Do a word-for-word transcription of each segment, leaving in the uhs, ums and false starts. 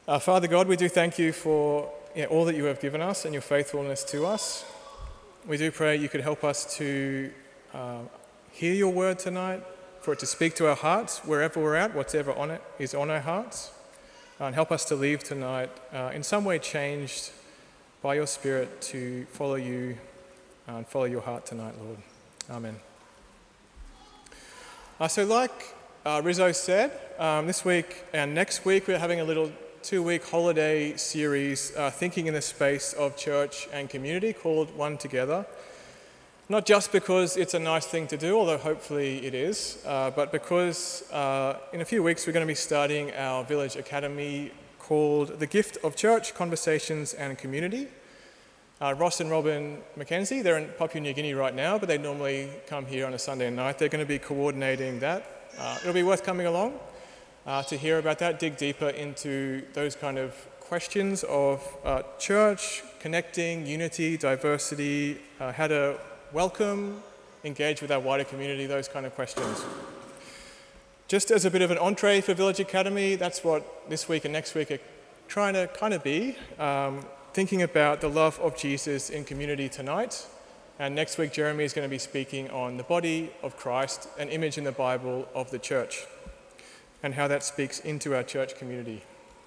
Uh, Father God, we do thank you for yeah, all that you have given us and your faithfulness to us. We do pray you could help us to uh, hear your word tonight, for it to speak to our hearts wherever we're at, whatever on it is on our hearts, uh, and help us to leave tonight uh, in some way changed by your Spirit to follow you uh, and follow your heart tonight, Lord. Amen. Uh, so like uh, Rizzo said, um, this week and next week we're having a little two-week holiday series uh, thinking in the space of church and community called One Together. Not just because it's a nice thing to do, although hopefully it is, uh, but because uh, in a few weeks we're going to be starting our Village Academy called The Gift of Church, Conversations and Community. Uh, Ross and Robin Mackenzie, they're in Papua New Guinea right now, but they normally come here on a Sunday night. They're going to be coordinating that. Uh, it'll be worth coming along uh, to hear about that, dig deeper into those kind of questions of uh, church, connecting, unity, diversity, uh, how to welcome, engage with our wider community, those kind of questions. Just as a bit of an entree for Village Academy, that's what this week and next week are trying to kind of be. Um, thinking about the love of Jesus in community tonight. And next week, Jeremy is going to be speaking on the body of Christ, an image in the Bible of the church, and how that speaks into our church community.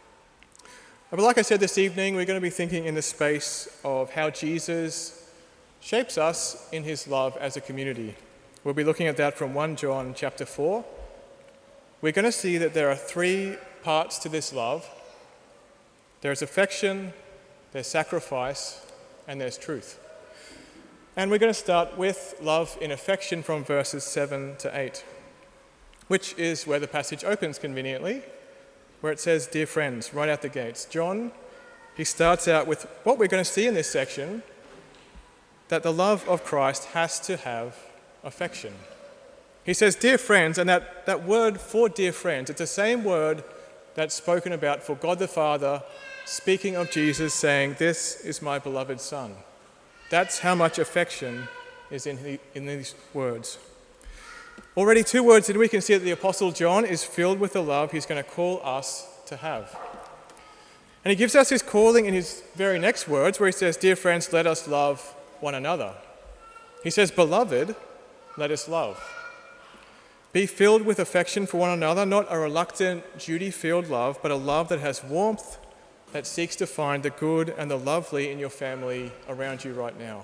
But like I said this evening, we're going to be thinking in the space of how Jesus shapes us in his love as a community. We'll be looking at that from First John chapter four. We're going to see that there are three parts to this love. There's affection, there's sacrifice, and there's truth. And we're going to start with love in affection from verses seven to eight, which is where the passage opens conveniently, where it says, "Dear friends," right out the gates. John, he starts out with what we're going to see in this section, that the love of Christ has to have affection. He says, "Dear friends," and that, that word for dear friends, it's the same word that's spoken about for God the Father, speaking of Jesus, saying, "This is my beloved Son." That's how much affection is in, the, in these words. Already two words that we can see that the Apostle John is filled with the love he's going to call us to have. And he gives us his calling in his very next words, where he says, "Dear friends, let us love one another." He says, "Beloved, let us love." Be filled with affection for one another, not a reluctant, duty-filled love, but a love that has warmth, that seeks to find the good and the lovely in your family around you right now.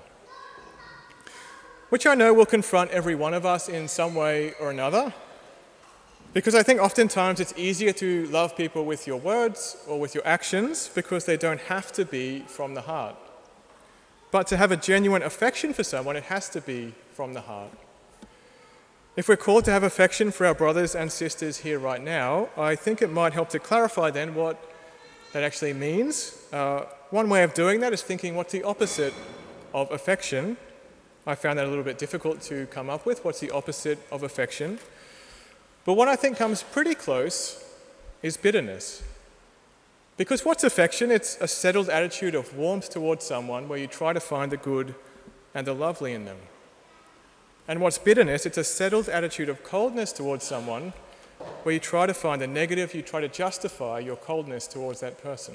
Which I know will confront every one of us in some way or another, because I think oftentimes it's easier to love people with your words or with your actions because they don't have to be from the heart. But to have a genuine affection for someone, it has to be from the heart. If we're called to have affection for our brothers and sisters here right now, I think it might help to clarify then what that actually means. Uh, one way of doing that is thinking what's the opposite of affection. I found that a little bit difficult to come up with. What's the opposite of affection? But what I think comes pretty close is bitterness. Because what's affection? It's a settled attitude of warmth towards someone where you try to find the good and the lovely in them. And what's bitterness? It's a settled attitude of coldness towards someone where you try to find the negative, you try to justify your coldness towards that person.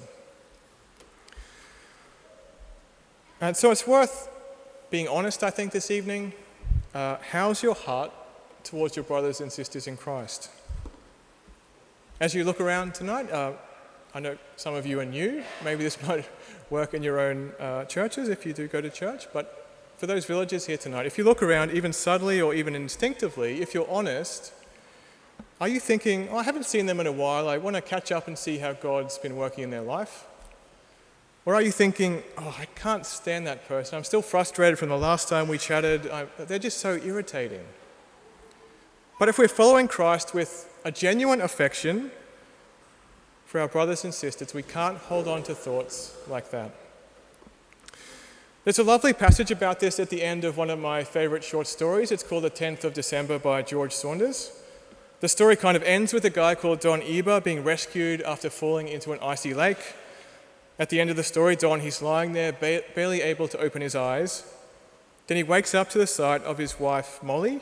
And so it's worth being honest, I think, this evening. Uh, how's your heart towards your brothers and sisters in Christ? As you look around tonight, uh, I know some of you are new. Maybe this might work in your own uh, churches if you do go to church. But for those villagers here tonight, if you look around, even subtly or even instinctively, if you're honest, are you thinking, oh, I haven't seen them in a while, I want to catch up and see how God's been working in their life? Or are you thinking, oh, I can't stand that person, I'm still frustrated from the last time we chatted, I, they're just so irritating. But if we're following Christ with a genuine affection for our brothers and sisters, we can't hold on to thoughts like that. There's a lovely passage about this at the end of one of my favourite short stories. It's called The tenth of December by George Saunders. The story kind of ends with a guy called Don Eber being rescued after falling into an icy lake. At the end of the story, Don, he's lying there, ba- barely able to open his eyes. Then he wakes up to the sight of his wife, Molly.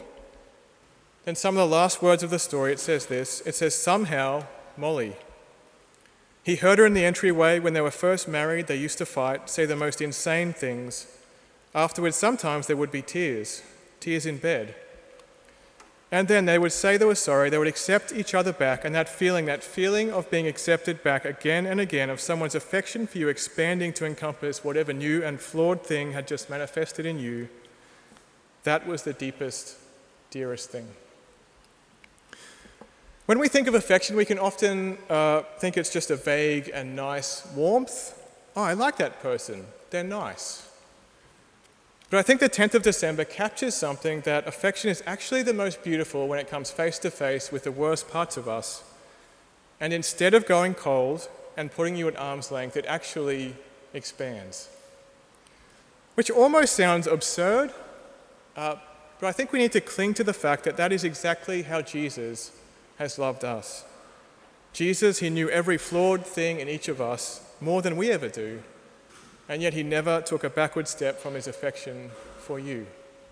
Then some of the last words of the story, it says this. It says, "Somehow, Molly." He heard her in the entryway. When they were first married, they used to fight, say the most insane things. Afterwards, sometimes there would be tears, tears in bed. And then they would say they were sorry, they would accept each other back, and that feeling, that feeling of being accepted back again and again, of someone's affection for you expanding to encompass whatever new and flawed thing had just manifested in you, that was the deepest, dearest thing. When we think of affection, we can often uh, think it's just a vague and nice warmth. Oh, I like that person, they're nice. But I think the tenth of December captures something that affection is actually the most beautiful when it comes face to face with the worst parts of us. And instead of going cold and putting you at arm's length, it actually expands. Which almost sounds absurd, uh, but I think we need to cling to the fact that that is exactly how Jesus has loved us. Jesus, he knew every flawed thing in each of us more than we ever do. And yet he never took a backward step from his affection for you.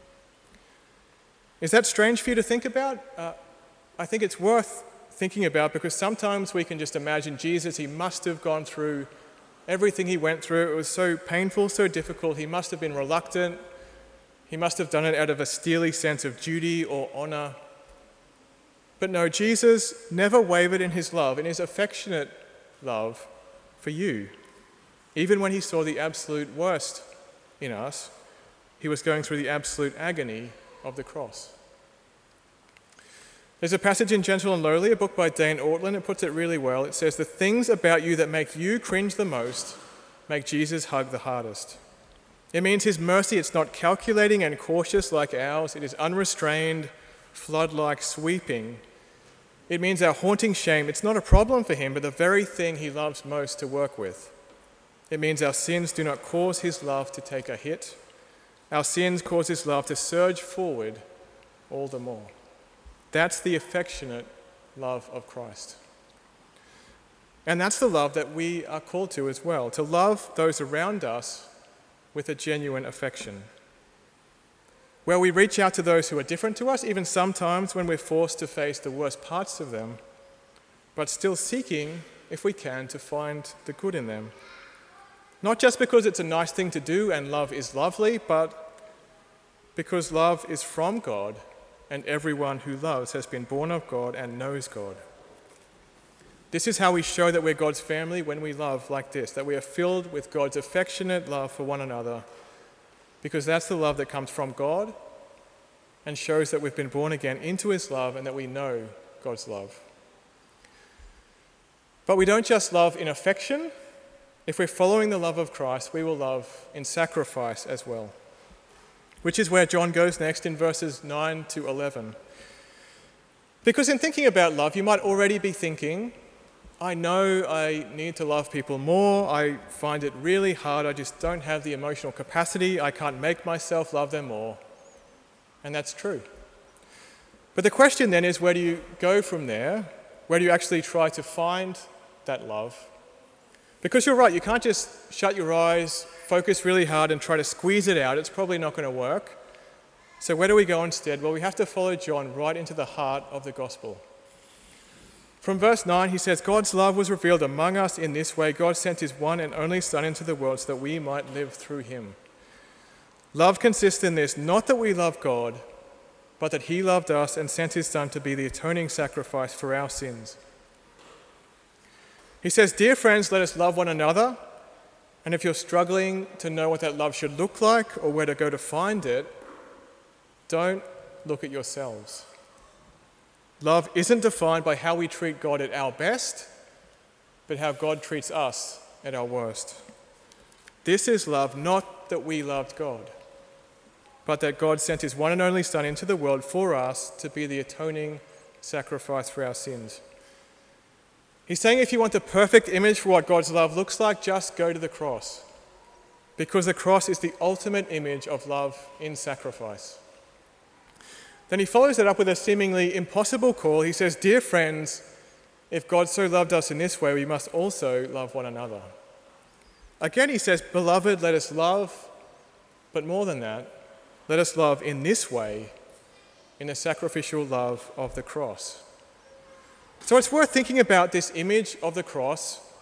Is that strange for you to think about? Uh, I think it's worth thinking about because sometimes we can just imagine Jesus, he must have gone through everything he went through. It was so painful, so difficult. He must have been reluctant. He must have done it out of a steely sense of duty or honor. But no, Jesus never wavered in his love, in his affectionate love for you. Even when he saw the absolute worst in us, he was going through the absolute agony of the cross. There's a passage in Gentle and Lowly, a book by Dane Ortlund. It puts it really well. It says, the things about you that make you cringe the most make Jesus hug the hardest. It means his mercy, it's not calculating and cautious like ours. It is unrestrained, flood-like, sweeping. It means our haunting shame, it's not a problem for him, but the very thing he loves most to work with. It means our sins do not cause his love to take a hit. Our sins cause his love to surge forward all the more. That's the affectionate love of Christ. And that's the love that we are called to as well, to love those around us with a genuine affection. Where we reach out to those who are different to us, even sometimes when we're forced to face the worst parts of them, but still seeking, if we can, to find the good in them. Not just because it's a nice thing to do and love is lovely, but because love is from God and everyone who loves has been born of God and knows God. This is how we show that we're God's family when we love like this, that we are filled with God's affectionate love for one another, because that's the love that comes from God and shows that we've been born again into his love and that we know God's love. But we don't just love in affection. If we're following the love of Christ, we will love in sacrifice as well, which is where John goes next in verses nine to eleven. Because in thinking about love, you might already be thinking, I know I need to love people more. I find it really hard. I just don't have the emotional capacity. I can't make myself love them more. And that's true. But the question then is, where do you go from there? Where do you actually try to find that love? Because you're right, you can't just shut your eyes, focus really hard and try to squeeze it out. It's probably not going to work. So where do we go instead? Well, we have to follow John right into the heart of the gospel. From verse nine, he says, God's love was revealed among us in this way. God sent his one and only Son into the world so that we might live through him. Love consists in this, not that we love God, but that he loved us and sent his Son to be the atoning sacrifice for our sins. He says, dear friends, let us love one another. And if you're struggling to know what that love should look like or where to go to find it, don't look at yourselves. Love isn't defined by how we treat God at our best, but how God treats us at our worst. This is love, not that we loved God, but that God sent his one and only Son into the world for us to be the atoning sacrifice for our sins. He's saying if you want the perfect image for what God's love looks like, just go to the cross, because the cross is the ultimate image of love in sacrifice. Then he follows it up with a seemingly impossible call. He says, dear friends, if God so loved us in this way, we must also love one another. Again, he says, beloved, let us love, but more than that, let us love in this way, in the sacrificial love of the cross. So it's worth thinking about this image of the cross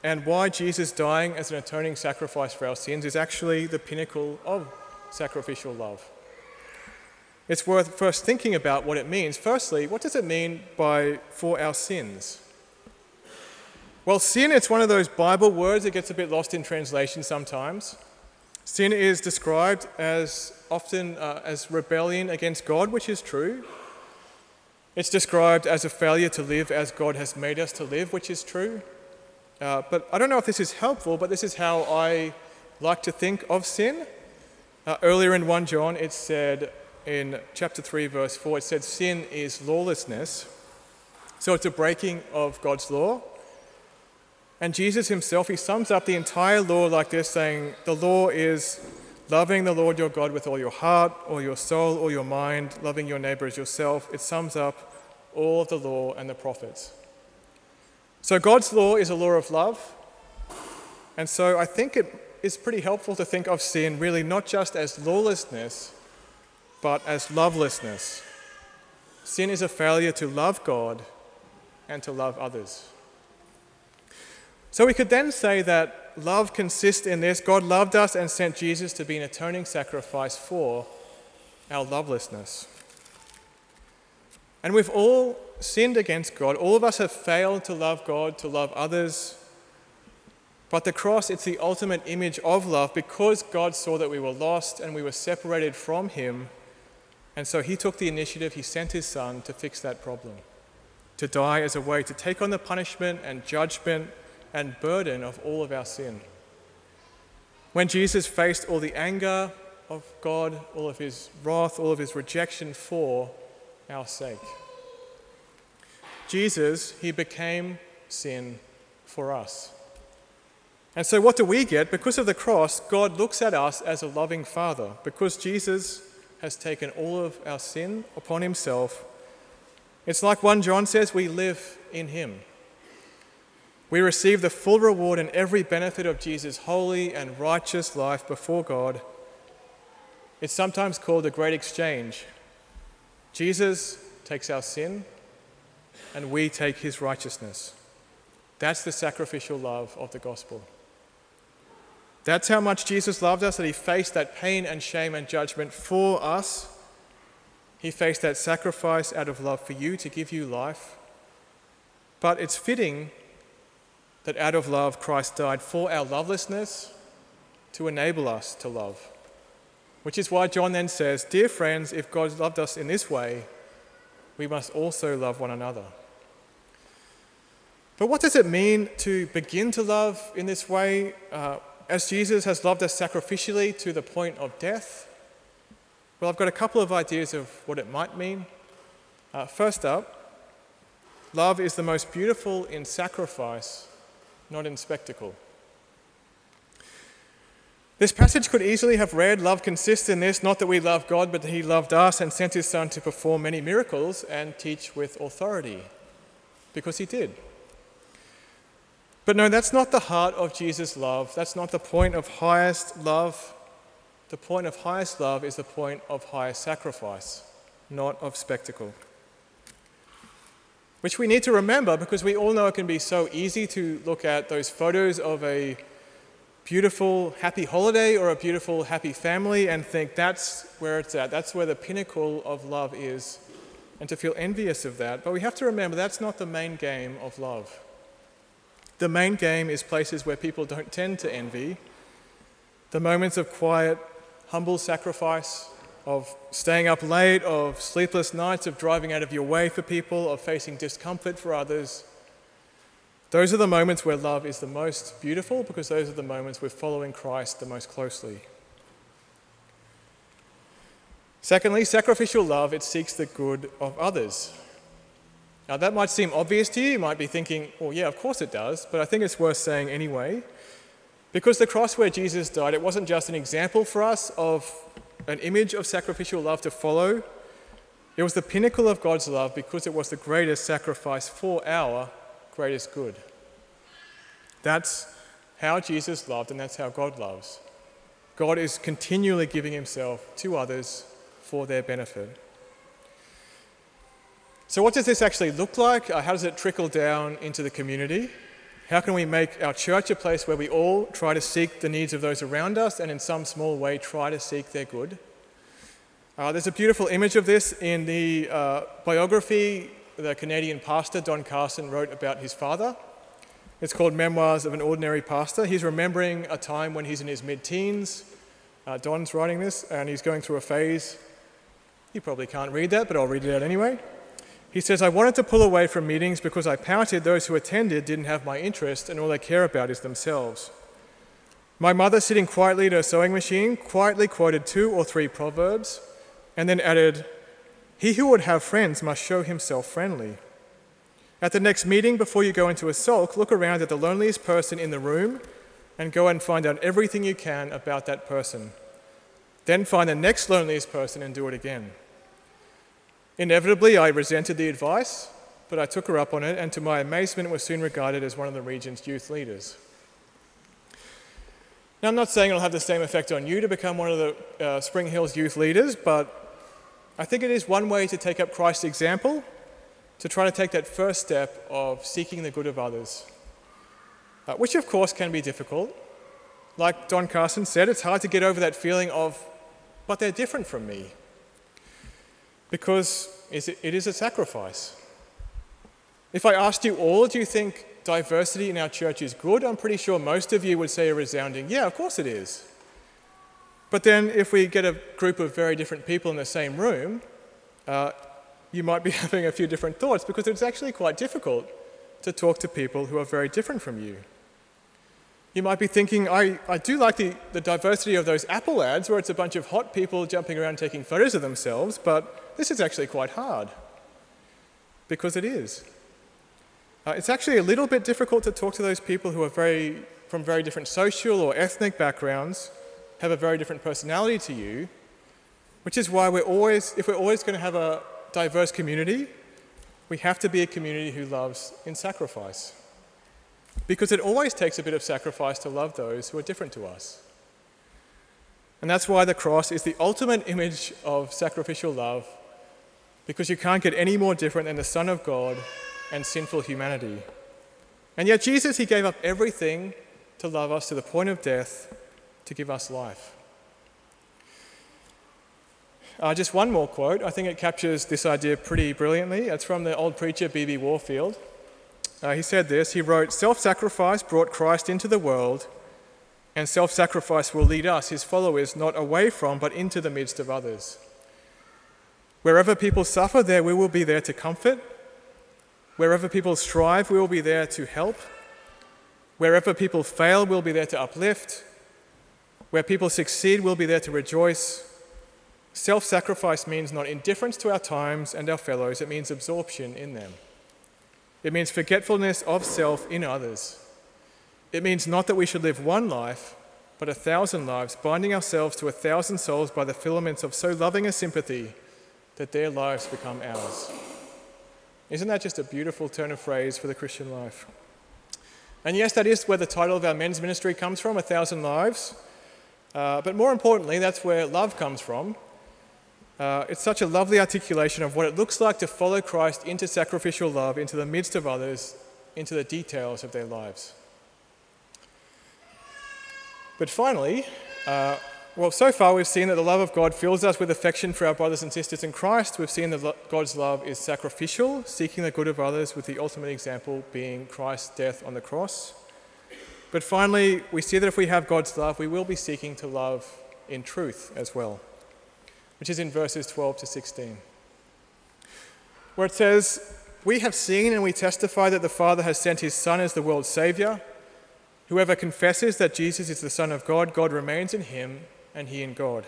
and why Jesus dying as an atoning sacrifice for our sins is actually the pinnacle of sacrificial love. It's worth first thinking about what it means. Firstly, what does it mean by for our sins? Well, sin, it's one of those Bible words that gets a bit lost in translation sometimes. Sin is described as often uh, as rebellion against God, which is true. It's described as a failure to live as God has made us to live, which is true. Uh, but I don't know if this is helpful, but this is how I like to think of sin. Uh, earlier in First John, it said in chapter three, verse four, it said sin is lawlessness. So it's a breaking of God's law. And Jesus himself, he sums up the entire law like this, saying, the law is loving the Lord your God with all your heart, or your soul, or your mind, loving your neighbor as yourself. It sums up all of the law and the prophets. So God's law is a law of love. And so I think it is pretty helpful to think of sin really not just as lawlessness, but as lovelessness. Sin is a failure to love God and to love others. So we could then say that love consists in this: God loved us and sent Jesus to be an atoning sacrifice for our lovelessness. And we've all sinned against God. All of us have failed to love God, to love others. But the cross, it's the ultimate image of love because God saw that we were lost and we were separated from him. And so he took the initiative, he sent his son to fix that problem, to die as a way to take on the punishment and judgment and burden of all of our sin. When Jesus faced all the anger of God, all of his wrath, all of his rejection for our sake, Jesus, he became sin for us. And so what do we get? Because of the cross, God looks at us as a loving Father. Because Jesus has taken all of our sin upon himself, it's like First John says, we live in him. We receive the full reward and every benefit of Jesus' holy and righteous life before God. It's sometimes called the great exchange. Jesus takes our sin and we take his righteousness. That's the sacrificial love of the gospel. That's how much Jesus loved us, that he faced that pain and shame and judgment for us. He faced that sacrifice out of love for you to give you life. But it's fitting that out of love Christ died for our lovelessness to enable us to love. Which is why John then says, dear friends, if God loved us in this way, we must also love one another. But what does it mean to begin to love in this way? Uh, as Jesus has loved us sacrificially to the point of death? Well, I've got a couple of ideas of what it might mean. Uh, first up, love is the most beautiful in sacrifice, not in spectacle. This passage could easily have read, love consists in this, not that we love God, but that he loved us and sent his son to perform many miracles and teach with authority, because he did. But no, that's not the heart of Jesus' love. That's not the point of highest love. The point of highest love is the point of highest sacrifice, not of spectacle. Which we need to remember because we all know it can be so easy to look at those photos of a beautiful, happy holiday or a beautiful, happy family and think that's where it's at. That's where the pinnacle of love is, and to feel envious of that. But we have to remember that's not the main game of love. The main game is places where people don't tend to envy. The moments of quiet, humble sacrifice, of staying up late, of sleepless nights, of driving out of your way for people, of facing discomfort for others. Those are the moments where love is the most beautiful because those are the moments we're following Christ the most closely. Secondly, sacrificial love, it seeks the good of others. Now that might seem obvious to you. You might be thinking, well, yeah, of course it does, but I think it's worth saying anyway. Because the cross where Jesus died, it wasn't just an example for us of an image of sacrificial love to follow. It was the pinnacle of God's love because it was the greatest sacrifice for our greatest good. That's how Jesus loved, and that's how God loves. God is continually giving himself to others for their benefit. So what does this actually look like? Uh, how does it trickle down into the community? How can we make our church a place where we all try to seek the needs of those around us and in some small way try to seek their good? Uh, there's a beautiful image of this in the uh, biography the Canadian pastor Don Carson wrote about his father. It's called Memoirs of an Ordinary Pastor. He's remembering a time when he's in his mid-teens. Uh, Don's writing this, and he's going through a phase. You probably can't read that, but I'll read it out anyway. He says, "I wanted to pull away from meetings because I pouted those who attended didn't have my interest and all they care about is themselves. My mother, sitting quietly at her sewing machine, quietly quoted two or three proverbs and then added, 'He who would have friends must show himself friendly.' At the next meeting, before you go into a sulk, look around at the loneliest person in the room and go and find out everything you can about that person. Then find the next loneliest person and do it again." Inevitably, I resented the advice, but I took her up on it, and to my amazement, was soon regarded as one of the region's youth leaders. Now, I'm not saying it'll have the same effect on you to become one of the uh, Spring Hills youth leaders, but I think it is one way to take up Christ's example, to try to take that first step of seeking the good of others, uh, which of course can be difficult. Like Don Carson said, it's hard to get over that feeling of, but they're different from me. Because it is a sacrifice. If I asked you all, do you think diversity in our church is good? I'm pretty sure most of you would say a resounding, yeah, of course it is. But then if we get a group of very different people in the same room, uh, you might be having a few different thoughts because it's actually quite difficult to talk to people who are very different from you. You might be thinking, I, I do like the, the diversity of those Apple ads where it's a bunch of hot people jumping around taking photos of themselves, but this is actually quite hard. Because it is. Uh, it's actually a little bit difficult to talk to those people who are very from very different social or ethnic backgrounds, have a very different personality to you, which is why we're always, if we're always going to have a diverse community, we have to be a community who loves in sacrifice. Because it always takes a bit of sacrifice to love those who are different to us. And that's why the cross is the ultimate image of sacrificial love, because you can't get any more different than the Son of God and sinful humanity. And yet Jesus, he gave up everything to love us to the point of death, to give us life. Uh, just one more quote. I think it captures this idea pretty brilliantly. It's from the old preacher B B Warfield. Uh, he said this, he wrote, "Self-sacrifice brought Christ into the world, and self-sacrifice will lead us, his followers, not away from, but into the midst of others. Wherever people suffer, there we will be there to comfort. Wherever people strive, we will be there to help. Wherever people fail, we'll be there to uplift. Where people succeed, we'll be there to rejoice. Self-sacrifice means not indifference to our times and our fellows, it means absorption in them. It means forgetfulness of self in others. It means not that we should live one life, but a thousand lives, binding ourselves to a thousand souls by the filaments of so loving a sympathy that their lives become ours." Isn't that just a beautiful turn of phrase for the Christian life? And yes, that is where the title of our men's ministry comes from, A Thousand Lives. Uh, but more importantly, that's where love comes from. Uh, it's such a lovely articulation of what it looks like to follow Christ into sacrificial love, into the midst of others, into the details of their lives. But finally, uh, well, so far we've seen that the love of God fills us with affection for our brothers and sisters in Christ. We've seen that God's love is sacrificial, seeking the good of others, with the ultimate example being Christ's death on the cross. But finally, we see that if we have God's love, we will be seeking to love in truth as well, which is in verses twelve to sixteen, where it says, "We have seen and we testify that the Father has sent his Son as the world's Saviour. Whoever confesses that Jesus is the Son of God, God remains in him and he in God."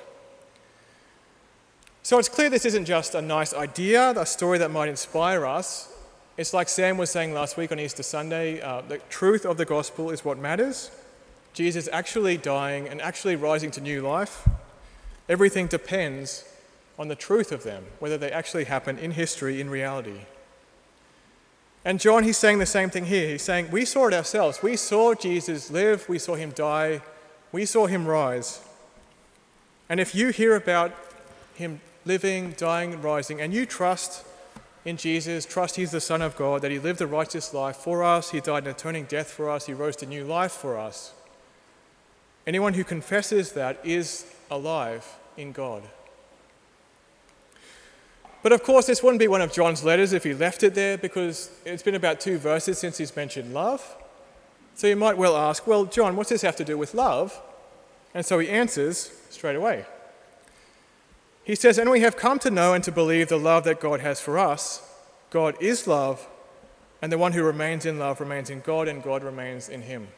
So it's clear this isn't just a nice idea, a story that might inspire us. It's like Sam was saying last week on Easter Sunday, uh, the truth of the gospel is what matters. Jesus actually dying and actually rising to new life. Everything depends on the truth of them, whether they actually happen in history, in reality. And John, he's saying the same thing here. He's saying, we saw it ourselves. We saw Jesus live, we saw him die, we saw him rise. And if you hear about him living, dying, and rising, and you trust in Jesus, trust he's the Son of God, that he lived a righteous life for us, he died an atoning death for us, he rose to new life for us. Anyone who confesses that is alive in God. But of course, this wouldn't be one of John's letters if he left it there, because it's been about two verses since he's mentioned love. So you might well ask, well, John, what's this have to do with love? And so he answers straight away. He says, and we have come to know and to believe the love that God has for us. God is love, and the one who remains in love remains in God, and God remains in him.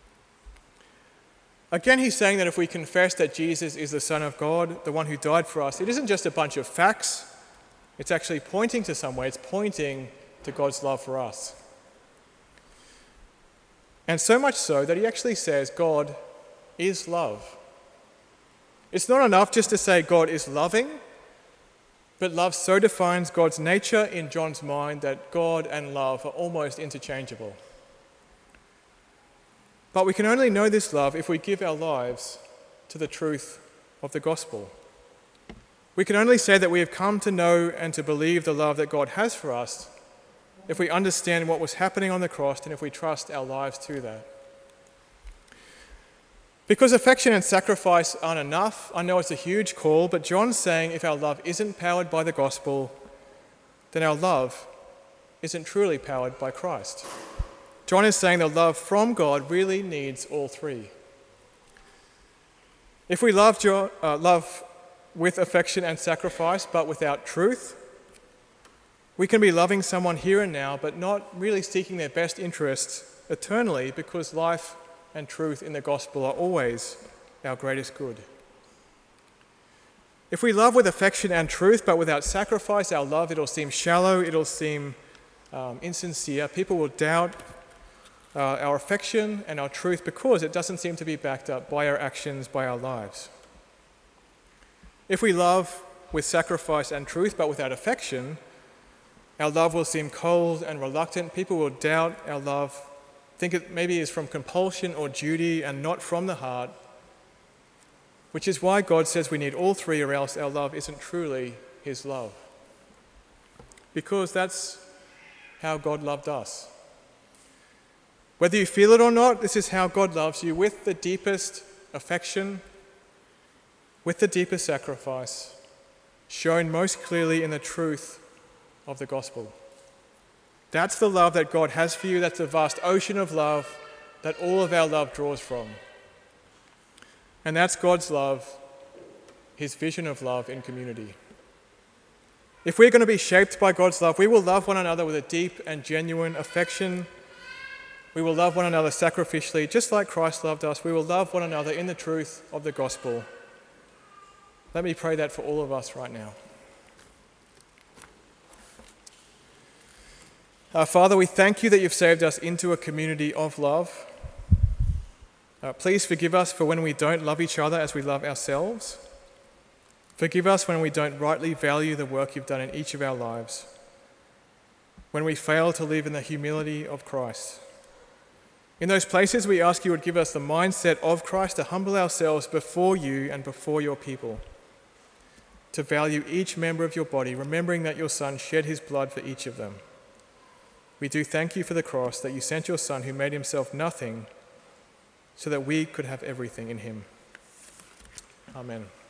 Again, he's saying that if we confess that Jesus is the Son of God, the one who died for us, it isn't just a bunch of facts. It's actually pointing to somewhere. It's pointing to God's love for us. And so much so that he actually says God is love. It's not enough just to say God is loving, but love so defines God's nature in John's mind that God and love are almost interchangeable. But we can only know this love if we give our lives to the truth of the gospel. We can only say that we have come to know and to believe the love that God has for us if we understand what was happening on the cross and if we trust our lives to that. Because affection and sacrifice aren't enough, I know it's a huge call, but John's saying if our love isn't powered by the gospel, then our love isn't truly powered by Christ. John is saying the love from God really needs all three. If we love, jo- uh, love with affection and sacrifice, but without truth, we can be loving someone here and now, but not really seeking their best interests eternally, because life and truth in the gospel are always our greatest good. If we love with affection and truth, but without sacrifice, our love, it'll seem shallow, it'll seem um, insincere. People will doubt uh, our affection and our truth because it doesn't seem to be backed up by our actions, by our lives. If we love with sacrifice and truth, but without affection, our love will seem cold and reluctant. People will doubt our love, think it maybe is from compulsion or duty and not from the heart, which is why God says we need all three, or else our love isn't truly his love. Because that's how God loved us. Whether you feel it or not, this is how God loves you, with the deepest affection, with the deepest sacrifice, shown most clearly in the truth of the gospel. That's the love that God has for you. That's the vast ocean of love that all of our love draws from. And that's God's love, his vision of love in community. If we're going to be shaped by God's love, we will love one another with a deep and genuine affection. We will love one another sacrificially, just like Christ loved us. We will love one another in the truth of the gospel. Let me pray that for all of us right now. Uh, Father, we thank you that you've saved us into a community of love. Uh, please forgive us for when we don't love each other as we love ourselves. Forgive us when we don't rightly value the work you've done in each of our lives. When we fail to live in the humility of Christ. In those places, we ask you would give us the mindset of Christ to humble ourselves before you and before your people. To value each member of your body, remembering that your Son shed his blood for each of them. We do thank you for the cross, that you sent your Son who made himself nothing so that we could have everything in him. Amen.